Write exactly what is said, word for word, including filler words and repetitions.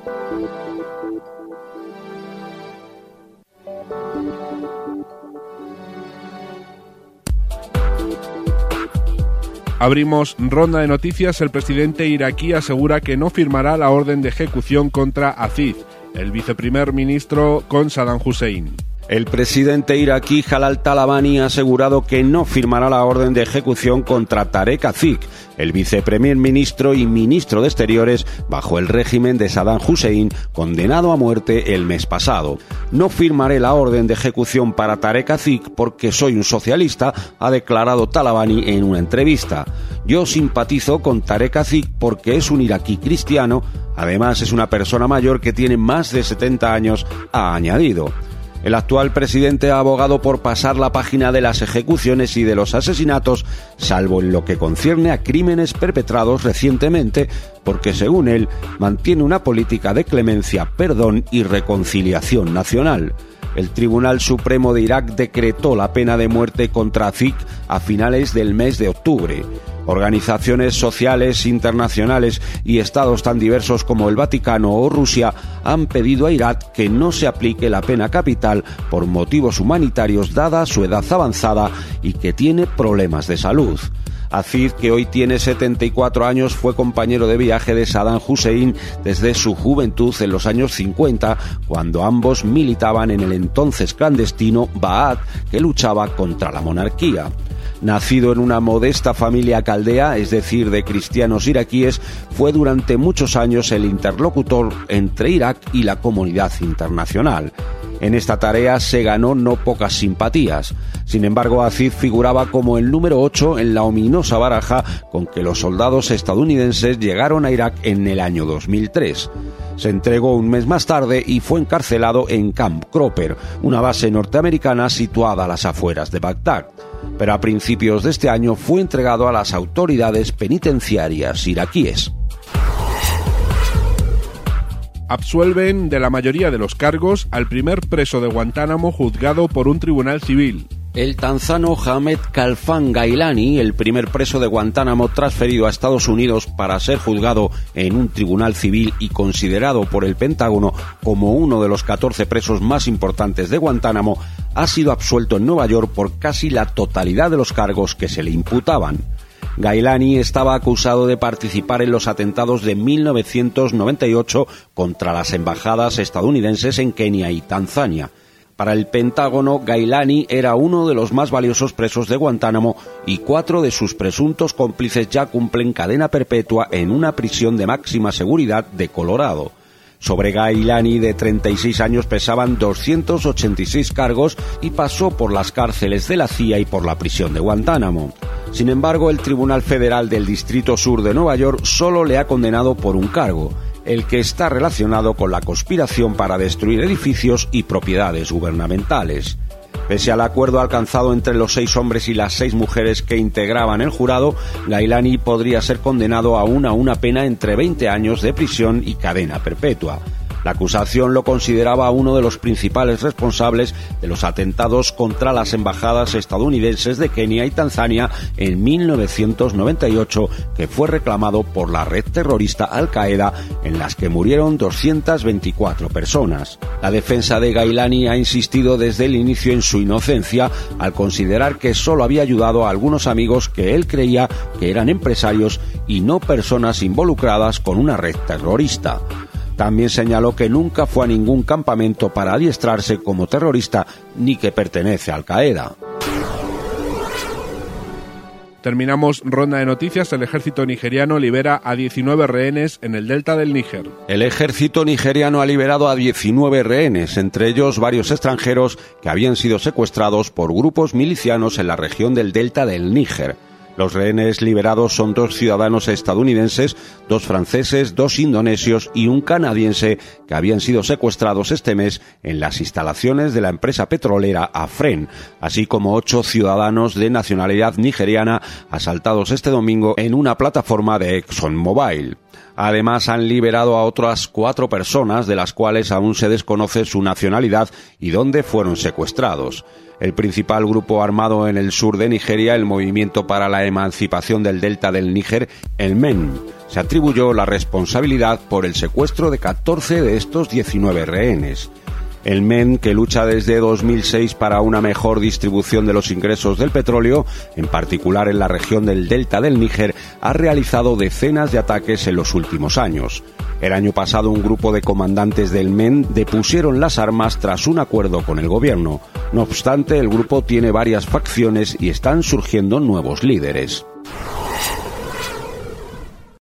Abrimos ronda de noticias. El presidente iraquí asegura que no firmará la orden de ejecución contra Aziz, el viceprimer ministro con Saddam Hussein. El presidente iraquí Jalal Talabani ha asegurado que no firmará la orden de ejecución contra Tarek Aziz, el viceprimer ministro y ministro de Exteriores bajo el régimen de Saddam Hussein, condenado a muerte el mes pasado. No firmaré la orden de ejecución para Tarek Aziz porque soy un socialista, ha declarado Talabani en una entrevista. Yo simpatizo con Tarek Aziz porque es un iraquí cristiano, además es una persona mayor que tiene más de setenta años, ha añadido. El actual presidente ha abogado por pasar la página de las ejecuciones y de los asesinatos, salvo en lo que concierne a crímenes perpetrados recientemente, porque según él mantiene una política de clemencia, perdón y reconciliación nacional. El Tribunal Supremo de Irak decretó la pena de muerte contra Aziz a finales del mes de octubre. Organizaciones sociales internacionales y estados tan diversos como el Vaticano o Rusia han pedido a Irak que no se aplique la pena capital por motivos humanitarios dada su edad avanzada y que tiene problemas de salud. Aziz, que hoy tiene setenta y cuatro años, fue compañero de viaje de Saddam Hussein desde su juventud en los años cincuenta, cuando ambos militaban en el entonces clandestino Ba'ath, que luchaba contra la monarquía. Nacido en una modesta familia caldea, es decir, de cristianos iraquíes, fue durante muchos años el interlocutor entre Irak y la comunidad internacional. En esta tarea se ganó no pocas simpatías. Sin embargo, Aziz figuraba como el número ocho en la ominosa baraja con que los soldados estadounidenses llegaron a Irak en el año dos mil tres. Se entregó un mes más tarde y fue encarcelado en Camp Cropper, una base norteamericana situada a las afueras de Bagdad. Pero a principios de este año fue entregado a las autoridades penitenciarias iraquíes. Absuelven de la mayoría de los cargos al primer preso de Guantánamo juzgado por un tribunal civil. El tanzano Ahmed Khalfan Gailani, el primer preso de Guantánamo transferido a Estados Unidos para ser juzgado en un tribunal civil y considerado por el Pentágono como uno de los catorce presos más importantes de Guantánamo, ha sido absuelto en Nueva York por casi la totalidad de los cargos que se le imputaban. Gailani estaba acusado de participar en los atentados de mil novecientos noventa y ocho contra las embajadas estadounidenses en Kenia y Tanzania. Para el Pentágono, Gailani era uno de los más valiosos presos de Guantánamo y cuatro de sus presuntos cómplices ya cumplen cadena perpetua en una prisión de máxima seguridad de Colorado. Sobre Gailani, de treinta y seis años, pesaban doscientos ochenta y seis cargos y pasó por las cárceles de la C I A y por la prisión de Guantánamo. Sin embargo, el Tribunal Federal del Distrito Sur de Nueva York solo le ha condenado por un cargo, el que está relacionado con la conspiración para destruir edificios y propiedades gubernamentales. Pese al acuerdo alcanzado entre los seis hombres y las seis mujeres que integraban el jurado, Gailani podría ser condenado aún a una pena entre veinte años de prisión y cadena perpetua. La acusación lo consideraba uno de los principales responsables de los atentados contra las embajadas estadounidenses de Kenia y Tanzania en mil novecientos noventa y ocho, que fue reclamado por la red terrorista Al-Qaeda, en las que murieron doscientas veinticuatro personas. La defensa de Gailani ha insistido desde el inicio en su inocencia, al considerar que solo había ayudado a algunos amigos que él creía que eran empresarios y no personas involucradas con una red terrorista. También señaló que nunca fue a ningún campamento para adiestrarse como terrorista ni que pertenece a Al-Qaeda. Terminamos ronda de noticias. El ejército nigeriano libera a diecinueve rehenes en el delta del Níger. El ejército nigeriano ha liberado a diecinueve rehenes, entre ellos varios extranjeros que habían sido secuestrados por grupos milicianos en la región del delta del Níger. Los rehenes liberados son dos ciudadanos estadounidenses, dos franceses, dos indonesios y un canadiense que habían sido secuestrados este mes en las instalaciones de la empresa petrolera Afren, así como ocho ciudadanos de nacionalidad nigeriana asaltados este domingo en una plataforma de ExxonMobil. Además, han liberado a otras cuatro personas, de las cuales aún se desconoce su nacionalidad y dónde fueron secuestrados. El principal grupo armado en el sur de Nigeria, el Movimiento para la Emancipación del Delta del Níger, el M E N, se atribuyó la responsabilidad por el secuestro de catorce de estos diecinueve rehenes. El M E N, que lucha desde dos mil seis para una mejor distribución de los ingresos del petróleo, en particular en la región del delta del Níger, ha realizado decenas de ataques en los últimos años. El año pasado un grupo de comandantes del M E N depusieron las armas tras un acuerdo con el gobierno. No obstante, el grupo tiene varias facciones y están surgiendo nuevos líderes.